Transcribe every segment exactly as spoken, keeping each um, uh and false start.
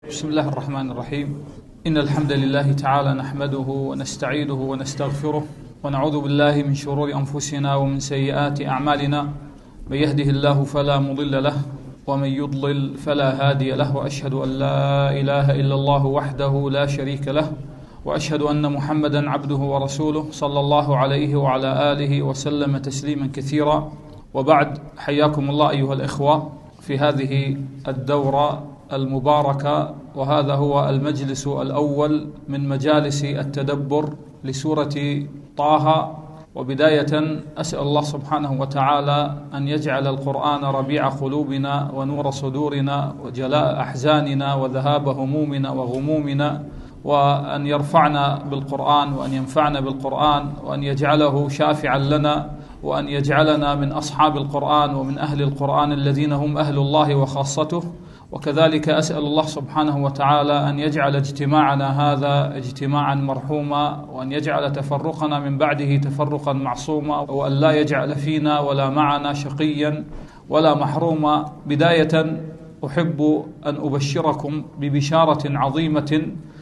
بسم الله الرحمن الرحيم. إن الحمد لله تعالى نحمده ونستعينه ونستغفره ونعوذ بالله من شرور أنفسنا ومن سيئات أعمالنا. من يهده الله فلا مضل له ومن يضلل فلا هادي له، وأشهد أن لا إله إلا الله وحده لا شريك له، وأشهد أن محمدا عبده ورسوله صلى الله عليه وعلى آله وسلم تسليما كثيرا. وبعد، حياكم الله أيها الإخوة في هذه الدورة المباركة، وهذا هو المجلس الأول من مجالس التدبر لسورة طه. وبداية أسأل الله سبحانه وتعالى أن يجعل القرآن ربيع قلوبنا ونور صدورنا وجلاء أحزاننا وذهاب همومنا وغمومنا، وأن يرفعنا بالقرآن وأن ينفعنا بالقرآن، وأن يجعله شافعا لنا، وأن يجعلنا من أصحاب القرآن ومن أهل القرآن الذين هم أهل الله وخاصته. وكذلك أسأل الله سبحانه وتعالى أن يجعل اجتماعنا هذا اجتماعا مرحوما، وأن يجعل تفرقنا من بعده تفرقا معصوما، وأن لا يجعل فينا ولا معنا شقيا ولا محروما. بداية أحب أن أبشركم ببشارة عظيمة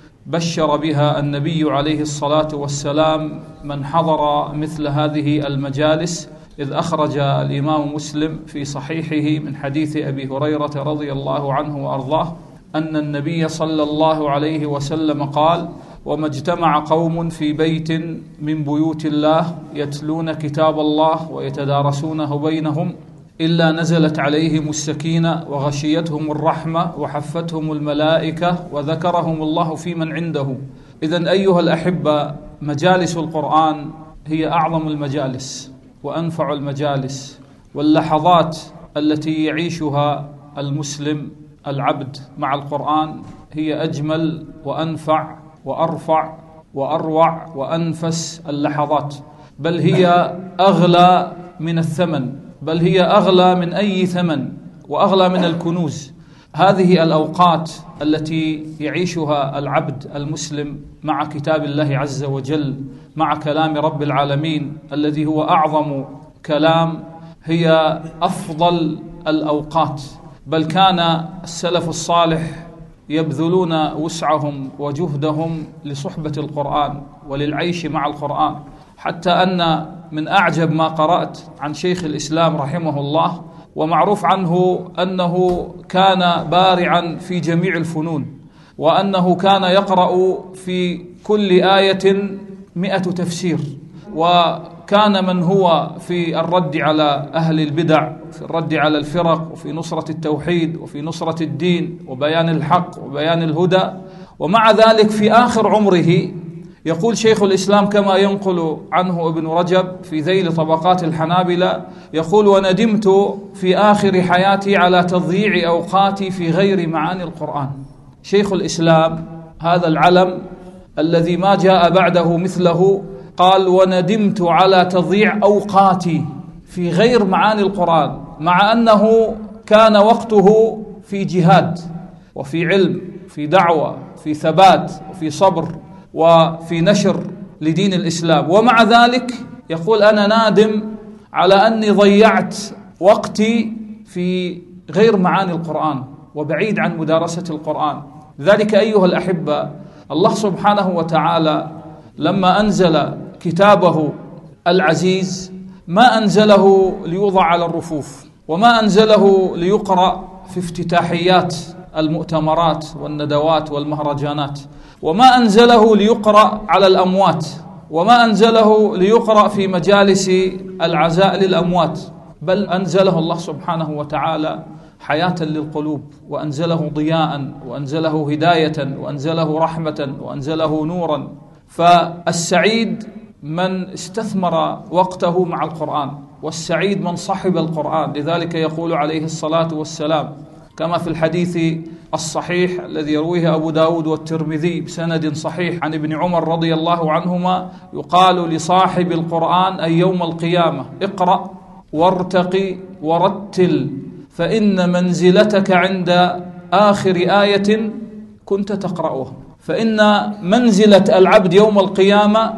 بشر بها النبي عليه الصلاة والسلام من حضر مثل هذه المجالس، إذ أخرج الإمام مسلم في صحيحه من حديث أبي هريرة رضي الله عنه وأرضاه أن النبي صلى الله عليه وسلم قال: وما اجتمع قوم في بيت من بيوت الله يتلون كتاب الله ويتدارسونه بينهم إلا نزلت عليهم السكينة وغشيتهم الرحمة وحفتهم الملائكة وذكرهم الله في من عنده. إذن أيها الأحبة، مجالس القرآن هي أعظم المجالس وأنفع المجالس، واللحظات التي يعيشها المسلم العبد مع القرآن هي أجمل وأنفع وأرفع وأروع وأنفس اللحظات، بل هي أغلى من الثمن، بل هي أغلى من أي ثمن وأغلى من الكنوز. هذه الأوقات التي يعيشها العبد المسلم مع كتاب الله عز وجل، مع كلام رب العالمين الذي هو أعظم كلام، هي أفضل الأوقات. بل كان السلف الصالح يبذلون وسعهم وجهدهم لصحبة القرآن وللعيش مع القرآن، حتى أن من أعجب ما قرأت عن شيخ الإسلام رحمه الله، ومعروف عنه أنه كان بارعا في جميع الفنون، وأنه كان يقرأ في كل آية مئة تفسير، وكان من هو في الرد على أهل البدع، في الرد على الفرق، وفي نصرة التوحيد، وفي نصرة الدين، وبيان الحق وبيان الهدى. ومع ذلك في آخر عمره يقول شيخ الإسلام كما ينقل عنه ابن رجب في ذيل طبقات الحنابلة، يقول: وندمت في آخر حياتي على تضييع أوقاتي في غير معاني القرآن. شيخ الإسلام هذا العلم الذي ما جاء بعده مثله قال: وندمت على تضييع أوقاتي في غير معاني القرآن، مع أنه كان وقته في جهاد وفي علم، في دعوة، في ثبات، وفي صبر، وفي نشر لدين الإسلام. ومع ذلك يقول: أنا نادم على أني ضيعت وقتي في غير معاني القرآن وبعيد عن مدارسة القرآن. ذلك أيها الأحبة، الله سبحانه وتعالى لما أنزل كتابه العزيز ما أنزله ليوضع على الرفوف، وما أنزله ليقرأ في افتتاحيات المؤتمرات والندوات والمهرجانات، وما أنزله ليقرأ على الأموات، وما أنزله ليقرأ في مجالس العزاء للأموات، بل أنزله الله سبحانه وتعالى حياة للقلوب، وأنزله ضياء، وأنزله هداية، وأنزله رحمة، وأنزله نورا. فالسعيد من استثمر وقته مع القرآن، والسعيد من صحب القرآن. لذلك يقول عليه الصلاة والسلام كما في الحديث الصحيح الذي يرويه أبو داود والترمذي بسند صحيح عن ابن عمر رضي الله عنهما، يقال لصاحب القرآن أي يوم القيامة: اقرأ وارتقي ورتل، فإن منزلتك عند آخر آية كنت تقرأها. فإن منزلة العبد يوم القيامة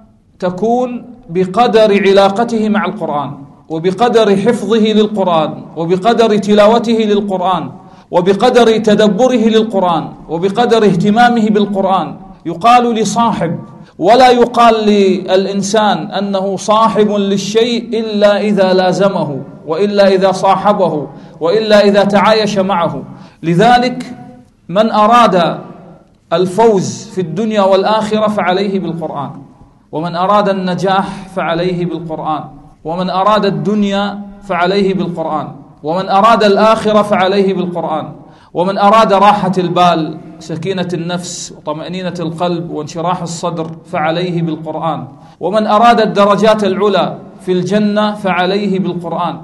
تكون بقدر علاقته مع القرآن، وبقدر حفظه للقرآن، وبقدر تلاوته للقرآن، وبقدر تدبره للقرآن وبقدر اهتمامه بالقرآن يقال لصاحب، ولا يقال للإنسان أنه صاحب للشيء إلا إذا لازمه، وإلا إذا صاحبه، وإلا إذا تعايش معه. لذلك من أراد الفوز في الدنيا والآخرة فعليه بالقرآن، ومن أراد النجاح فعليه بالقرآن، ومن أراد الدنيا فعليه بالقرآن، ومن أراد الآخرة فعليه بالقرآن، ومن أراد راحة البال، سكينة النفس وطمأنينة القلب وانشراح الصدر فعليه بالقرآن، ومن أراد الدرجات العلى في الجنة فعليه بالقرآن.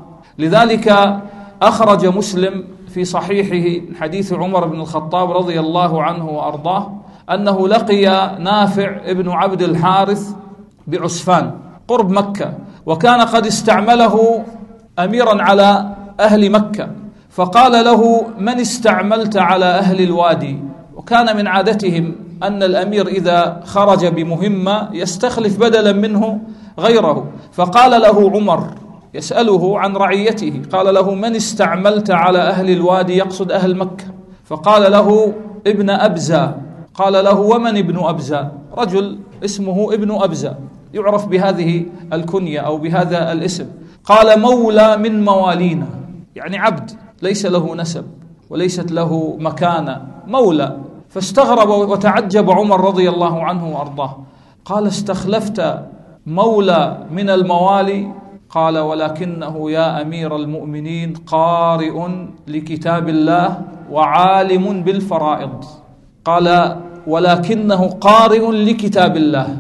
لذلك أخرج مسلم في صحيحه من حديث عمر بن الخطاب رضي الله عنه وأرضاه أنه لقي نافع ابن عبد الحارث بعسفان قرب مكة، وكان قد استعمله أميرا على أهل مكة، فقال له: من استعملت على أهل الوادي؟ وكان من عادتهم أن الأمير إذا خرج بمهمة يستخلف بدلا منه غيره، فقال له عمر يسأله عن رعيته، قال له: من استعملت على أهل الوادي؟ يقصد أهل مكة. فقال له: ابن أبزة. قال له: ومن ابن أبزة؟ رجل اسمه ابن أبزة يعرف بهذه الكنية أو بهذا الاسم. قال: مولى من موالينا، يعني عبد ليس له نسب وليست له مكانة، مولى. فاستغرب وتعجب عمر رضي الله عنه وأرضاه، قال: استخلفت مولى من الموالي؟ قال: ولكنه يا أمير المؤمنين قارئ لكتاب الله وعالم بالفرائض. قال: ولكنه قارئ لكتاب الله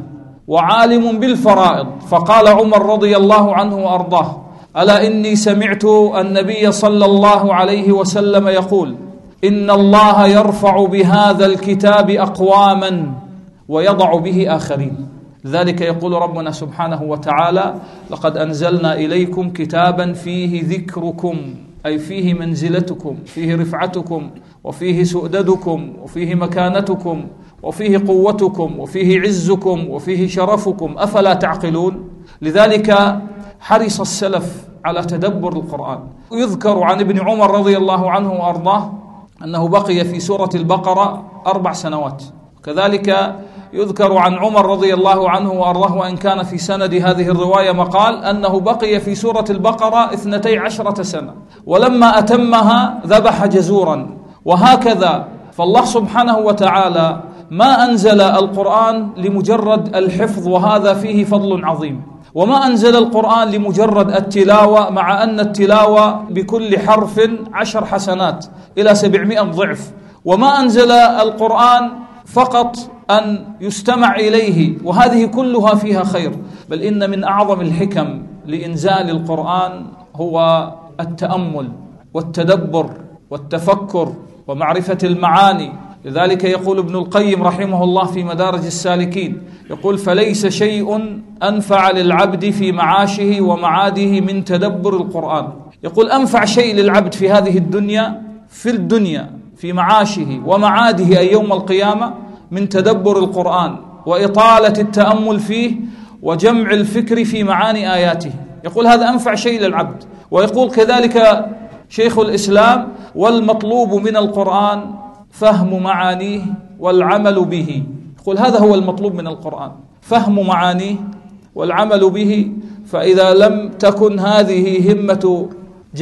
وعالم بالفرائض. فقال عمر رضي الله عنه وأرضاه: ألا إني سمعت النبي صلى الله عليه وسلم يقول: إن الله يرفع بهذا الكتاب أقواما ويضع به آخرين. ذلك يقول ربنا سبحانه وتعالى: لقد أنزلنا إليكم كتابا فيه ذكركم، أي فيه منزلتكم، فيه رفعتكم، وفيه سؤددكم، وفيه مكانتكم، وفيه قوتكم، وفيه عزكم، وفيه شرفكم، أفلا تعقلون؟ لذلك حرص السلف على تدبر القرآن. يذكر عن ابن عمر رضي الله عنه وأرضاه أنه بقي في سورة البقرة أربع سنوات. كذلك يذكر عن عمر رضي الله عنه وأرضاه، وإن كان في سند هذه الرواية مقال، أنه بقي في سورة البقرة اثنتي عشرة سنة، ولما أتمها ذبح جزورا. وهكذا فالله سبحانه وتعالى ما أنزل القرآن لمجرد الحفظ، وهذا فيه فضل عظيم، وما أنزل القرآن لمجرد التلاوة، مع أن التلاوة بكل حرف عشر حسنات إلى سبعمائة ضعف، وما أنزل القرآن فقط أن يستمع إليه، وهذه كلها فيها خير. بل إن من أعظم الحكم لإنزال القرآن هو التأمل والتدبر والتفكر ومعرفة المعاني. لذلك يقول ابن القيم رحمه الله في مدارج السالكين، يقول: فليس شيء أنفع للعبد في معاشه ومعاده من تدبر القرآن. يقول: أنفع شيء للعبد في هذه الدنيا، في الدنيا في معاشه ومعاده أي يوم القيامة، من تدبر القرآن وإطالة التأمل فيه وجمع الفكر في معاني آياته. يقول هذا أنفع شيء للعبد. ويقول كذلك شيخ الإسلام: والمطلوب من القرآن فهم معانيه والعمل به. يقول هذا هو المطلوب من القرآن، فهم معانيه والعمل به. فإذا لم تكن هذه همة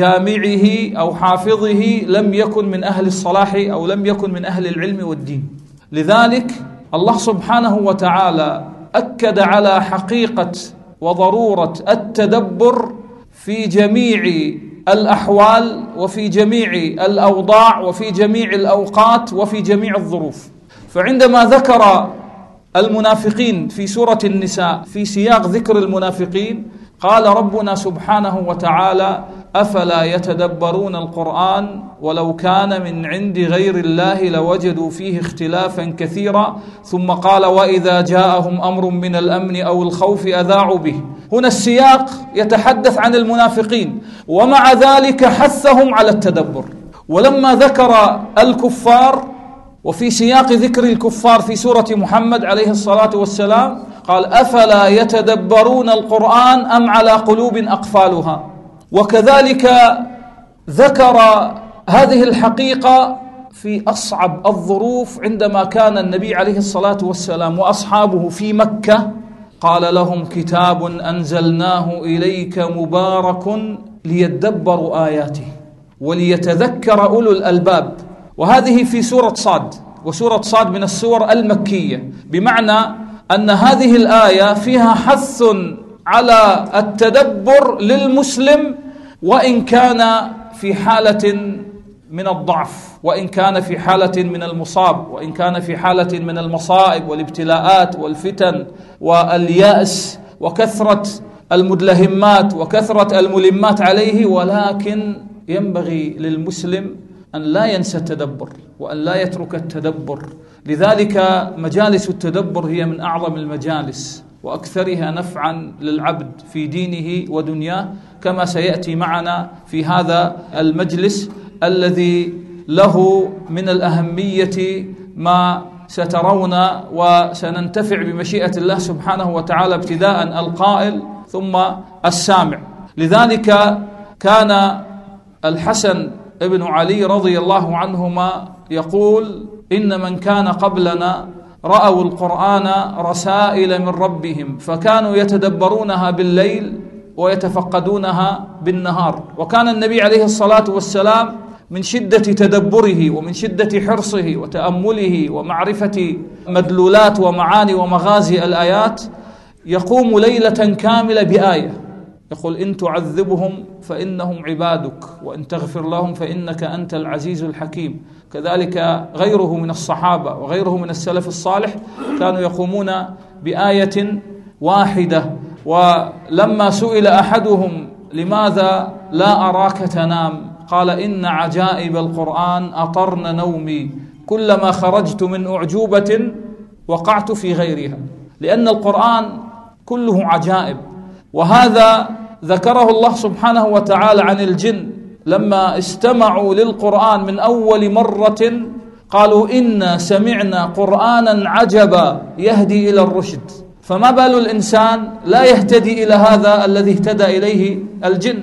جامعه أو حافظه لم يكن من أهل الصلاح أو لم يكن من أهل العلم والدين. لذلك الله سبحانه وتعالى أكد على حقيقة وضرورة التدبر في جميع الأحوال وفي جميع الأوضاع وفي جميع الأوقات وفي جميع الظروف. فعندما ذكر المنافقين في سورة النساء في سياق ذكر المنافقين، قال ربنا سبحانه وتعالى: أفلا يتدبرون القرآن ولو كان من عند غير الله لوجدوا فيه اختلافا كثيرا. ثم قال: وإذا جاءهم أمر من الأمن أو الخوف أذاعوا به. هنا السياق يتحدث عن المنافقين، ومع ذلك حثهم على التدبر. ولما ذكر الكفار وفي سياق ذكر الكفار في سورة محمد عليه الصلاة والسلام قال: أفلا يتدبرون القرآن أم على قلوب أقفالها. وكذلك ذكر هذه الحقيقة في أصعب الظروف عندما كان النبي عليه الصلاة والسلام وأصحابه في مكة، قال لهم: كتاب أنزلناه إليك مبارك ليدبروا آياته وليتذكر أولو الألباب. وهذه في سورة صاد، وسورة صاد من السور المكية، بمعنى أن هذه الآية فيها حث على التدبر للمسلم وإن كان في حالة من الضعف، وإن كان في حالة من المصاب، وإن كان في حالة من المصائب والابتلاءات والفتن واليأس وكثرة المدلهمات وكثرة الملمات عليه. ولكن ينبغي للمسلم أن لا ينسى التدبر وأن لا يترك التدبر. لذلك مجالس التدبر هي من أعظم المجالس وأكثرها نفعا للعبد في دينه ودنياه، كما سيأتي معنا في هذا المجلس الذي له من الأهمية ما سترون، وسننتفع بمشيئة الله سبحانه وتعالى ابتداء القائل ثم السامع. لذلك كان الحسن ابن علي رضي الله عنهما يقول: إن من كان قبلنا رأوا القرآن رسائل من ربهم فكانوا يتدبرونها بالليل ويتفقدونها بالنهار. وكان النبي عليه الصلاة والسلام من شدة تدبره ومن شدة حرصه وتأمله ومعرفة مدلولات ومعاني ومغازي الآيات يقوم ليلة كاملة بآية، يقول: إن تعذبهم فإنهم عبادك وإن تغفر لهم فإنك أنت العزيز الحكيم. كذلك غيره من الصحابة وغيره من السلف الصالح كانوا يقومون بآية واحدة. ولما سئل أحدهم: لماذا لا أراك تنام؟ قال: إن عجائب القرآن أطرن نومي، كلما خرجت من أعجوبة وقعت في غيرها. لأن القرآن كله عجائب. وهذا ذكره الله سبحانه وتعالى عن الجن لما استمعوا للقرآن من أول مرة، قالوا: إنا سمعنا قرآنا عجبا يهدي إلى الرشد. فما بال الإنسان لا يهتدي إلى هذا الذي اهتدى إليه الجن؟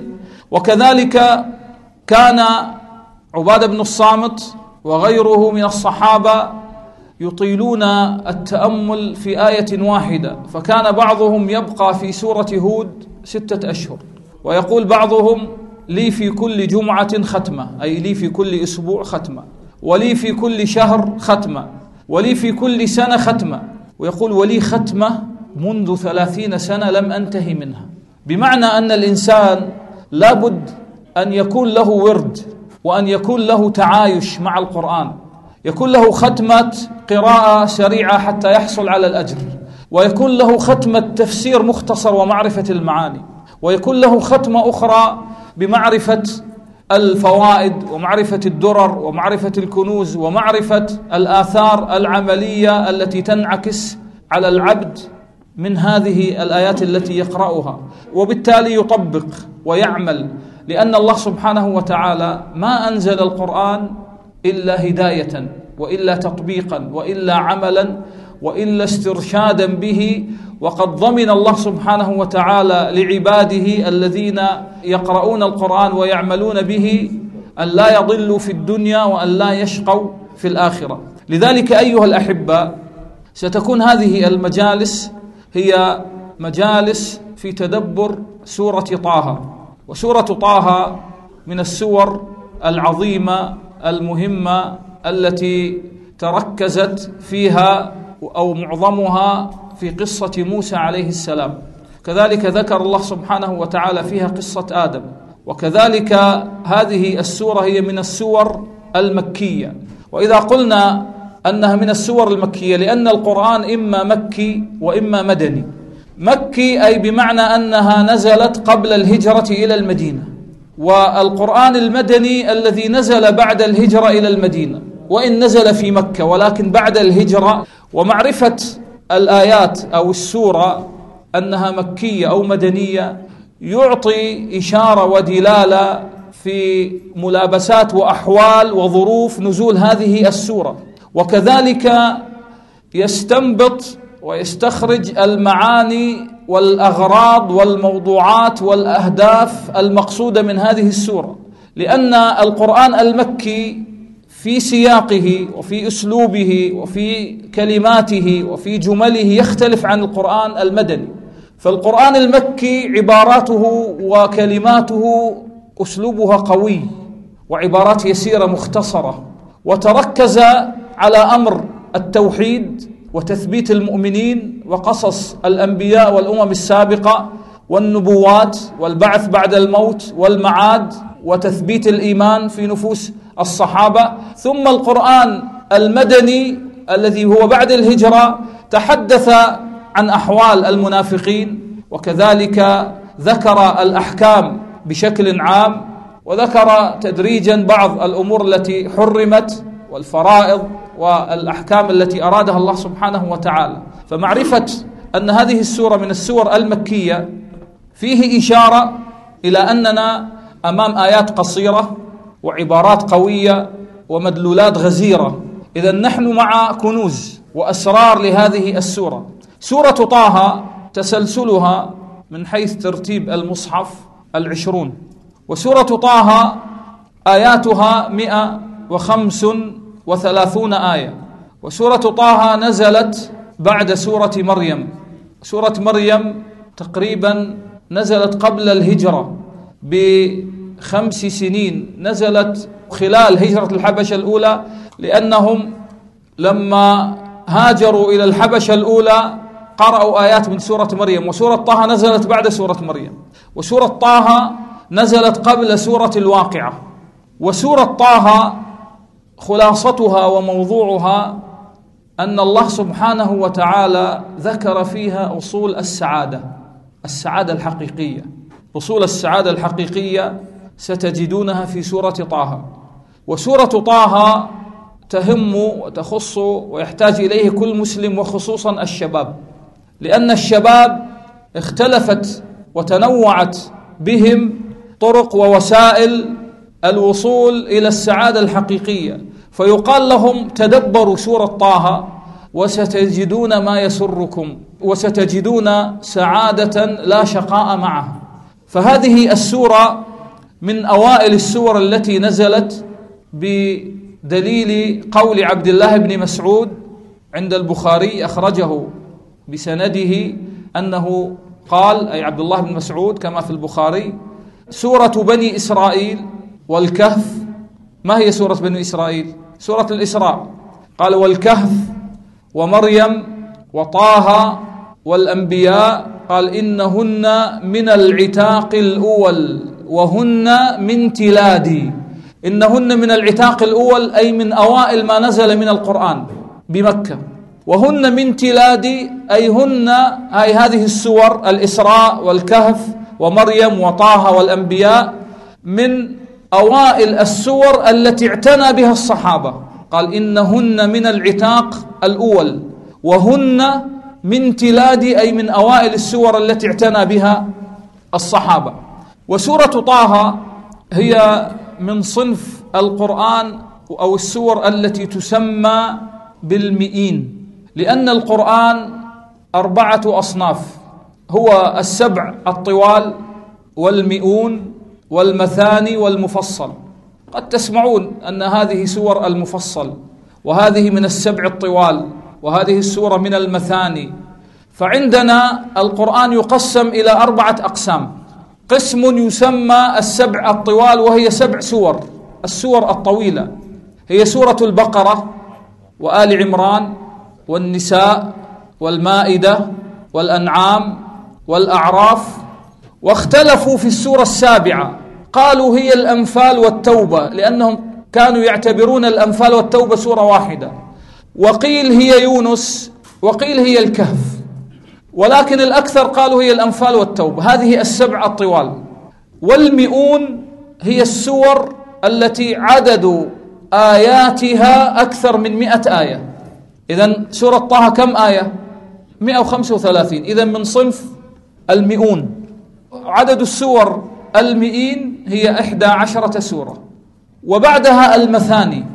وكذلك كان عبادة بن الصامت وغيره من الصحابة يطيلون التأمل في آية واحدة، فكان بعضهم يبقى في سورة هود ستة أشهر، ويقول بعضهم: لي في كل جمعة ختمة، أي لي في كل أسبوع ختمة، ولي في كل شهر ختمة، ولي في كل سنة ختمة، ويقول: ولي ختمة منذ ثلاثين سنة لم أنتهي منها. بمعنى أن الإنسان لابد أن يكون له ورد، وأن يكون له تعايش مع القرآن، يكون له ختمة قراءة سريعة حتى يحصل على الأجر، ويكون له ختمة تفسير مختصر ومعرفة المعاني، ويكون له ختمة أخرى بمعرفة الفوائد ومعرفة الدرر ومعرفة الكنوز ومعرفة الآثار العملية التي تنعكس على العبد من هذه الآيات التي يقرأها، وبالتالي يطبق ويعمل. لأن الله سبحانه وتعالى ما أنزل القرآن إلا هداية، وإلا تطبيقا، وإلا عملا، وإلا استرشادا به. وقد ضمن الله سبحانه وتعالى لعباده الذين يقرؤون القرآن ويعملون به أن لا يضلوا في الدنيا وأن لا يشقوا في الآخرة. لذلك أيها الأحبة، ستكون هذه المجالس هي مجالس في تدبر سورة طه. وسورة طه من السور العظيمة المهمة التي تركزت فيها أو معظمها في قصة موسى عليه السلام. كذلك ذكر الله سبحانه وتعالى فيها قصة آدم. وكذلك هذه السورة هي من السور المكية. وإذا قلنا أنها من السور المكية لأن القرآن إما مكي وإما مدني. مكي أي بمعنى أنها نزلت قبل الهجرة إلى المدينة، والقرآن المدني الذي نزل بعد الهجرة إلى المدينة، وإن نزل في مكة ولكن بعد الهجرة. ومعرفة الآيات أو السورة أنها مكية أو مدنية يعطي إشارة ودلالة في ملابسات وأحوال وظروف نزول هذه السورة، وكذلك يستنبط ويستخرج المعاني والأغراض والموضوعات والأهداف المقصودة من هذه السورة. لأن القرآن المكي في سياقه وفي أسلوبه وفي كلماته وفي جمله يختلف عن القرآن المدني. فالقرآن المكي عباراته وكلماته أسلوبها قوي وعبارات يسيرة مختصرة، وتركز على أمر التوحيد وتثبيت المؤمنين وقصص الأنبياء والأمم السابقة والنبوات والبعث بعد الموت والمعاد وتثبيت الإيمان في نفوس الصحابة. ثم القرآن المدني الذي هو بعد الهجرة تحدث عن أحوال المنافقين، وكذلك ذكر الأحكام بشكل عام، وذكر تدريجا بعض الأمور التي حرمت والفرائض والأحكام التي أرادها الله سبحانه وتعالى. فمعرفة أن هذه السورة من السور المكية فيه إشارة إلى أننا أمام آيات قصيرة وعبارات قوية ومدلولات غزيرة. إذن نحن مع كنوز وأسرار لهذه السورة. سورة طه تسلسلها من حيث ترتيب المصحف العشرون، وسورة طه آياتها مئة وخمس وثلاثون آية، وسورة طه نزلت بعد سورة مريم. سورة مريم تقريبا نزلت قبل الهجرة بخمس سنين، نزلت خلال هجرة الحبشة الأولى، لأنهم لما هاجروا إلى الحبشة الأولى قرأوا آيات من سورة مريم. وسورة طه نزلت بعد سورة مريم، وسورة طه نزلت قبل سورة الواقعة. وسورة طه خلاصتها وموضوعها أن الله سبحانه وتعالى ذكر فيها أصول السعادة، السعادة الحقيقية. أصول السعادة الحقيقية ستجدونها في سورة طه. وسورة طه تهم وتخص ويحتاج إليه كل مسلم، وخصوصا الشباب، لأن الشباب اختلفت وتنوعت بهم طرق ووسائل الوصول إلى السعادة الحقيقية، فيقال لهم تدبروا سورة طه وستجدون ما يسركم وستجدون سعادة لا شقاء معها. فهذه السورة من أوائل السور التي نزلت بدليل قول عبد الله بن مسعود عند البخاري، أخرجه بسنده أنه قال، أي عبد الله بن مسعود كما في البخاري: سورة بني إسرائيل والكهف. ما هي سورة بني إسرائيل؟ سورة الإسراء. قال: والكهف ومريم وطه والأنبياء. قال: إنهن من العتاق الأول وهن من تلادي. إنهن من العتاق الأول أي من أوائل ما نزل من القرآن بمكة، وهن من تلادي أي هن أي هذه السور الإسراء والكهف ومريم وطه والأنبياء من أوائل السور التي اعتنى بها الصحابة. قال: إنهن من العتاق الأول وهن من تلادي أي من أوائل السور التي اعتنى بها الصحابة. وسورة طه هي من صنف القرآن أو السور التي تسمى بالمئين، لأن القرآن أربعة أصناف: هو السبع الطوال والمئون والمثاني والمفصل. قد تسمعون أن هذه سور المفصل، وهذه من السبع الطوال، وهذه السورة من المثاني. فعندنا القرآن يقسم إلى أربعة أقسام. قسم يسمى السبع الطوال، وهي سبع سور، السور الطويلة، هي سورة البقرة وآل عمران والنساء والمائدة والأنعام والأعراف. واختلفوا في السورة السابعة، قالوا هي الأنفال والتوبة، لأنهم كانوا يعتبرون الأنفال والتوبة سورة واحدة. وقيل هي يونس، وقيل هي الكهف، ولكن الأكثر قالوا هي الأنفال والتوبة. هذه السبع الطوال. والمئون هي السور التي عدد آياتها أكثر من مئة آية. إذن سورة طه كم آية؟ مئة وخمسة وثلاثين. إذن من صنف المئون. عدد السور المئين هي إحدى عشرة سورة. وبعدها المثاني،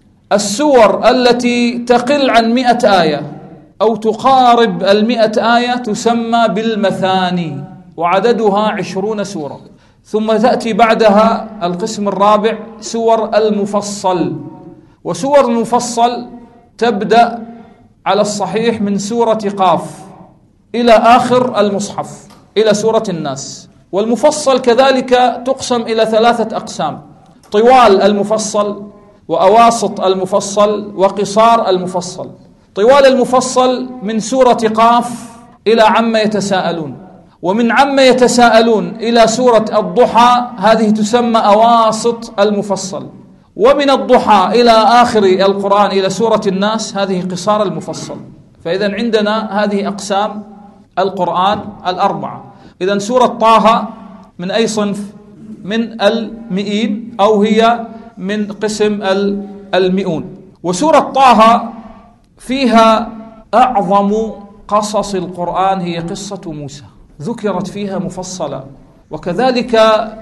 السور التي تقل عن مئة آية أو تقارب المئة آية تسمى بالمثاني، وعددها عشرون سورة. ثم تأتي بعدها القسم الرابع سور المفصل. وسور المفصل تبدأ على الصحيح من سورة قاف إلى آخر المصحف إلى سورة الناس. والمفصل كذلك تقسم إلى ثلاثة أقسام: طوال المفصل، وأواسط المفصل، وقصار المفصل. طوال المفصل من سورة قاف إلى عما يتساءلون، ومن عما يتساءلون إلى سورة الضحى هذه تسمى أواسط المفصل، ومن الضحى إلى آخر القرآن إلى سورة الناس هذه قصار المفصل. فإذا عندنا هذه أقسام القرآن الأربعة. إذن سورة طه من أي صنف؟ من المئين، أو هي من قسم المئون. وسورة طه فيها أعظم قصص القرآن هي قصة موسى، ذكرت فيها مفصلا، وكذلك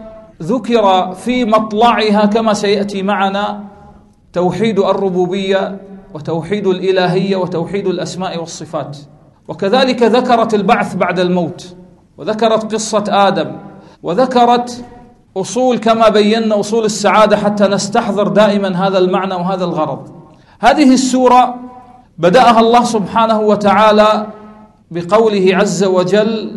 ذكر في مطلعها كما سيأتي معنا توحيد الربوبية وتوحيد الإلهية وتوحيد الأسماء والصفات. وكذلك ذكرت البعث بعد الموت، وذكرت قصة آدم، وذكرت أصول كما بينا أصول السعادة حتى نستحضر دائما هذا المعنى وهذا الغرض. هذه السورة بدأها الله سبحانه وتعالى بقوله عز وجل: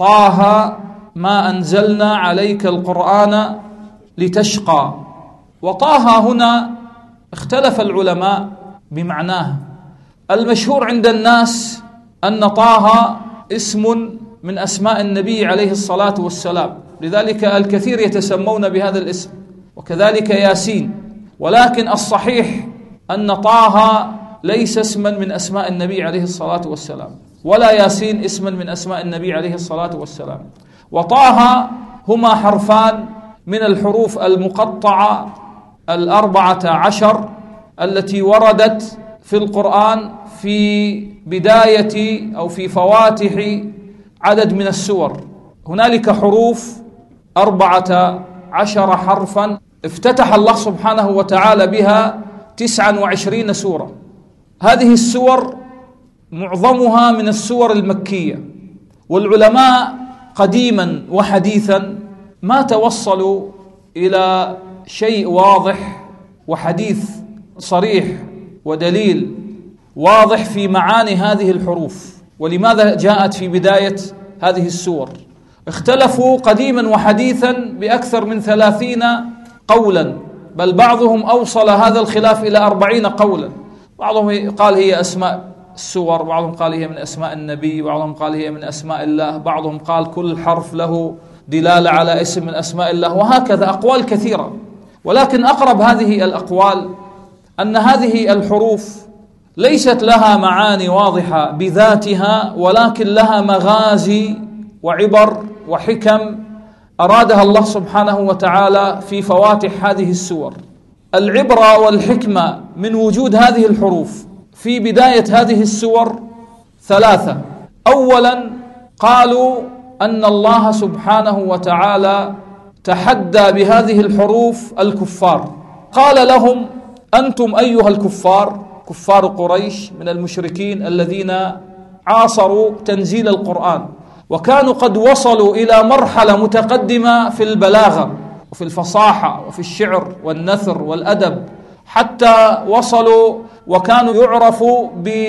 طه ما أنزلنا عليك القرآن لتشقى. وطه هنا اختلف العلماء بمعناه. المشهور عند الناس أن طه اسم من أسماء النبي عليه الصلاة والسلام، لذلك الكثير يتسمون بهذا الاسم، وكذلك ياسين. ولكن الصحيح أن طه ليس اسما من أسماء النبي عليه الصلاة والسلام، ولا ياسين اسما من أسماء النبي عليه الصلاة والسلام. وطه هما حرفان من الحروف المقطعة الأربعة عشر التي وردت في القرآن في بداية أو في فواتح عدد من السور. هنالك حروف أربعة عشر حرفا افتتح الله سبحانه وتعالى بها تسعا وعشرين سورة. هذه السور معظمها من السور المكية، والعلماء قديما وحديثا ما توصلوا إلى شيء واضح وحديث صريح ودليل واضح في معاني هذه الحروف، ولماذا جاءت في بداية هذه السور. اختلفوا قديما وحديثا بأكثر من ثلاثين قولا، بل بعضهم أوصل هذا الخلاف إلى أربعين قولا. بعضهم قال هي أسماء السور، بعضهم قال هي من أسماء النبي، بعضهم قال هي من أسماء الله، بعضهم قال كل حرف له دلالة على اسم من أسماء الله، وهكذا أقوال كثيرة. ولكن أقرب هذه الأقوال أن هذه الحروف ليست لها معاني واضحة بذاتها، ولكن لها مغازي وعبر وحكم أرادها الله سبحانه وتعالى في فواتح هذه السور. العبرة والحكمة من وجود هذه الحروف في بداية هذه السور ثلاثة. أولا قالوا أن الله سبحانه وتعالى تحدى بهذه الحروف الكفار، قال لهم: أنتم أيها الكفار، كفار قريش من المشركين الذين عاصروا تنزيل القرآن، وكانوا قد وصلوا إلى مرحلة متقدمة في البلاغة وفي الفصاحة وفي الشعر والنثر والأدب، حتى وصلوا وكانوا يعرفوا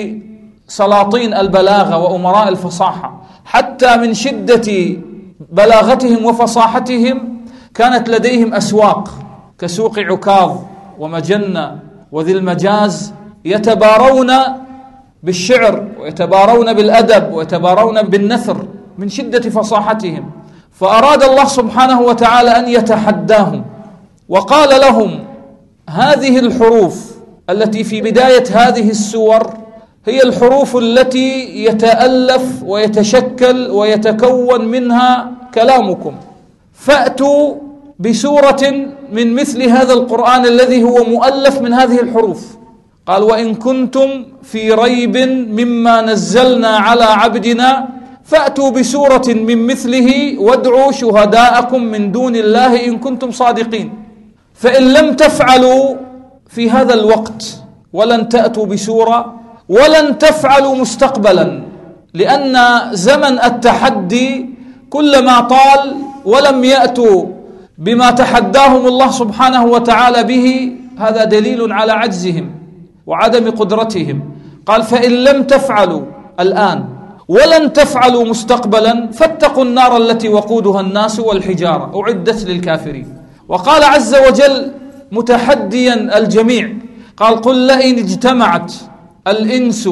بسلاطين البلاغة وأمراء الفصاحة، حتى من شدة بلاغتهم وفصاحتهم كانت لديهم أسواق كسوق عكاظ ومجنة وذي المجاز، يتبارون بالشعر ويتبارون بالأدب ويتبارون بالنثر من شدة فصاحتهم. فأراد الله سبحانه وتعالى أن يتحداهم، وقال لهم: هذه الحروف التي في بداية هذه السور هي الحروف التي يتألف ويتشكل ويتكون منها كلامكم، فأتوا بسورة من مثل هذا القرآن الذي هو مؤلف من هذه الحروف. قال: وإن كنتم في ريب مما نزلنا على عبدنا فأتوا بسورة من مثله وادعوا شهداءكم من دون الله إن كنتم صادقين. فإن لم تفعلوا في هذا الوقت ولن تأتوا بسورة ولن تفعلوا مستقبلا، لأن زمن التحدي كلما طال ولم يأتوا بما تحداهم الله سبحانه وتعالى به، هذا دليل على عجزهم وعدم قدرتهم. قال: فإن لم تفعلوا الآن ولن تفعلوا مستقبلا فاتقوا النار التي وقودها الناس والحجارة أعدت للكافرين. وقال عز وجل متحديا الجميع، قال: قل لئن اجتمعت الإنس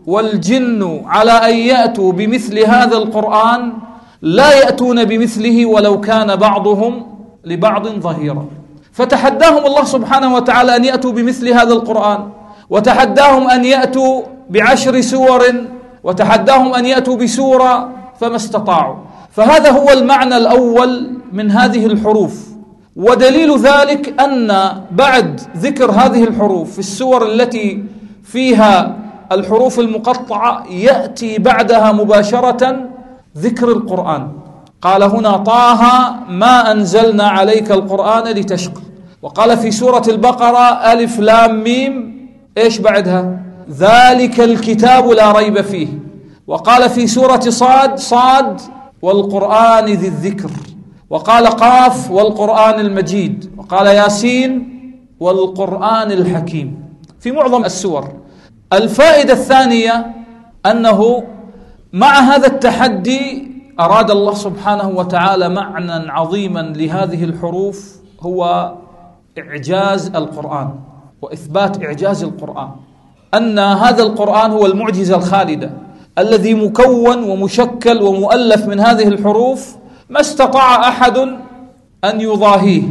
والجن على أن يأتوا بمثل هذا القرآن لا يأتون بمثله ولو كان بعضهم لبعض ظهيرا. فتحداهم الله سبحانه وتعالى أن يأتوا بمثل هذا القرآن، وتحداهم أن يأتوا بعشر سور، وتحداهم أن يأتوا بسورة، فما استطاعوا. فهذا هو المعنى الأول من هذه الحروف. ودليل ذلك أن بعد ذكر هذه الحروف في السور التي فيها الحروف المقطعة يأتي بعدها مباشرة ذكر القرآن. قال هنا: طه ما أنزلنا عليك القرآن لتشقى. وقال في سورة البقرة: ألف لام ميم، إيش بعدها؟ ذلك الكتاب لا ريب فيه. وقال في سورة صاد: صاد والقرآن ذي الذكر. وقال قاف: والقرآن المجيد. وقال ياسين: والقرآن الحكيم، في معظم السور. الفائدة الثانية أنه مع هذا التحدي أراد الله سبحانه وتعالى معنى عظيما لهذه الحروف، هو إعجاز القرآن وإثبات إعجاز القرآن، أن هذا القرآن هو المعجزة الخالدة الذي مكون ومشكل ومؤلف من هذه الحروف، ما استطاع أحد أن يضاهيه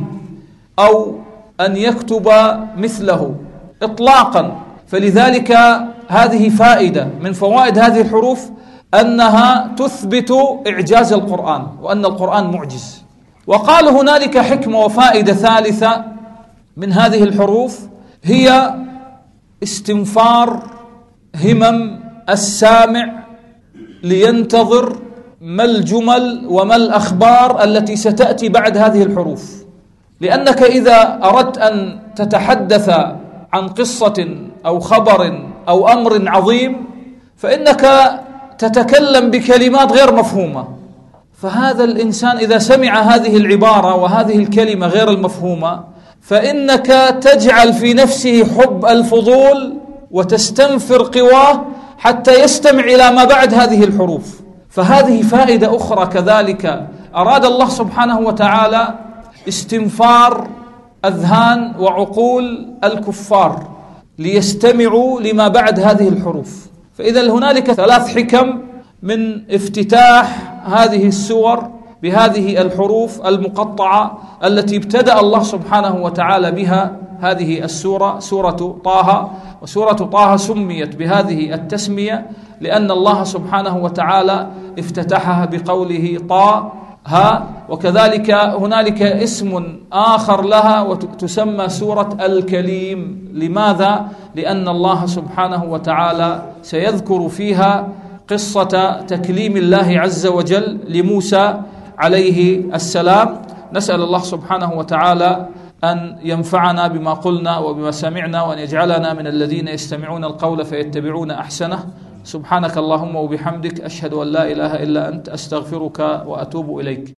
أو أن يكتب مثله إطلاقا. فلذلك هذه فائدة من فوائد هذه الحروف، أنها تثبت إعجاز القرآن وأن القرآن معجز. وقال هنالك حكمة وفائدة ثالثة من هذه الحروف، هي استنفار همم السامع لينتظر ما الجمل وما الأخبار التي ستأتي بعد هذه الحروف. لأنك إذا أردت أن تتحدث عن قصة أو خبر أو أمر عظيم فإنك تتكلم بكلمات غير مفهومة، فهذا الإنسان إذا سمع هذه العبارة وهذه الكلمة غير المفهومة فإنك تجعل في نفسه حب الفضول وتستنفر قواه حتى يستمع إلى ما بعد هذه الحروف. فهذه فائدة أخرى كذلك، أراد الله سبحانه وتعالى استنفار أذهان وعقول الكفار ليستمعوا لما بعد هذه الحروف. فإذا هنالك ثلاث حكم من افتتاح هذه السور بهذه الحروف المقطعة التي ابتدأ الله سبحانه وتعالى بها هذه السورة، سورة طه. وسورة طه سميت بهذه التسمية لأن الله سبحانه وتعالى افتتحها بقوله طه. وكذلك هنالك اسم آخر لها وتسمى سورة الكليم. لماذا؟ لأن الله سبحانه وتعالى سيذكر فيها قصة تكليم الله عز وجل لموسى عليه السلام. نسأل الله سبحانه وتعالى أن ينفعنا بما قلنا وبما سمعنا، وأن يجعلنا من الذين يستمعون القول فيتبعون أحسنه. سبحانك اللهم وبحمدك، أشهد أن لا إله إلا أنت، أستغفرك وأتوب إليك.